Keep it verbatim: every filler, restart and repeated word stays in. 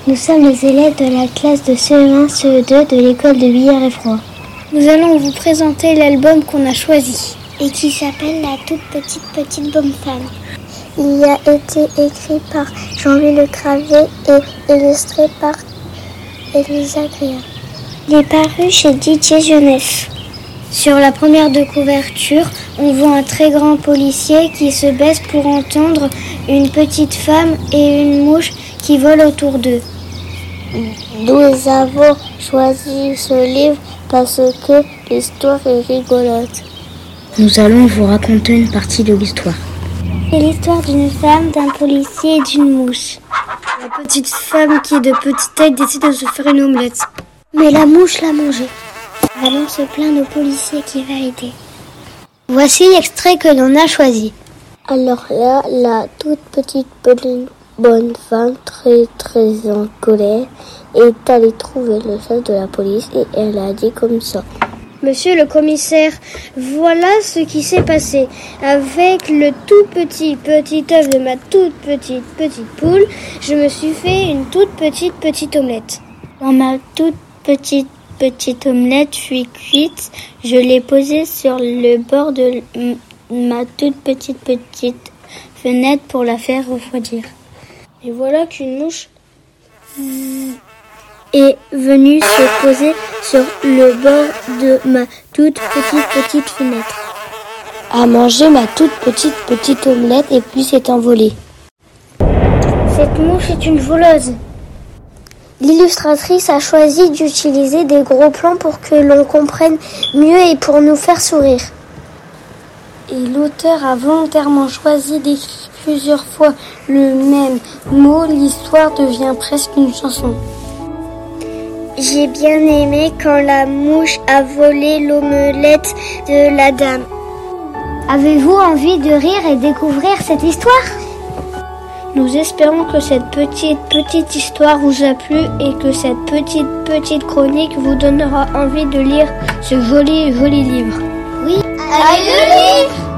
Nous sommes les élèves de la classe de C E un C E deux de l'école de Villers-et-Froid. Nous allons vous présenter l'album qu'on a choisi. Et qui s'appelle La toute petite petite bonne femme. Il a été écrit par Jean-Louis Le Gravé et illustré par Elisa Gria. Il est paru chez Didier Jeunesse. Sur la première de couverture, on voit un très grand policier qui se baisse pour entendre une petite femme et une mouche qui volent autour d'eux. Nous avons choisi ce livre parce que l'histoire est rigolote. Nous allons vous raconter une partie de l'histoire. C'est l'histoire d'une femme, d'un policier et d'une mouche. La petite femme qui, de petite taille, décide de se faire une omelette. Mais la mouche l'a mangée. Allons se plaindre au policier qui va aider. Voici l'extrait que l'on a choisi. Alors là, la toute petite bonne femme, très très en colère, est allée trouver le chef de la police et elle a dit comme ça. Monsieur le commissaire, voilà ce qui s'est passé. Avec le tout petit petit œuf de ma toute petite petite poule, je me suis fait une toute petite petite omelette. Quand ma toute petite petite omelette fut cuite, je l'ai posée sur le bord de ma toute petite petite fenêtre pour la faire refroidir. Et voilà qu'une mouche est venue se poser sur le bord de ma toute petite petite fenêtre. A mangé ma toute petite petite omelette et puis s'est envolée. Cette mouche est une voleuse. L'illustratrice a choisi d'utiliser des gros plans pour que l'on comprenne mieux et pour nous faire sourire. Et l'auteur a volontairement choisi d'écrire plusieurs fois le même mot. L'histoire devient presque une chanson. J'ai bien aimé quand la mouche a volé l'omelette de la dame. Avez-vous envie de rire et découvrir cette histoire ? Nous espérons que cette petite petite histoire vous a plu et que cette petite petite chronique vous donnera envie de lire ce joli joli livre. Oui, allez le livre!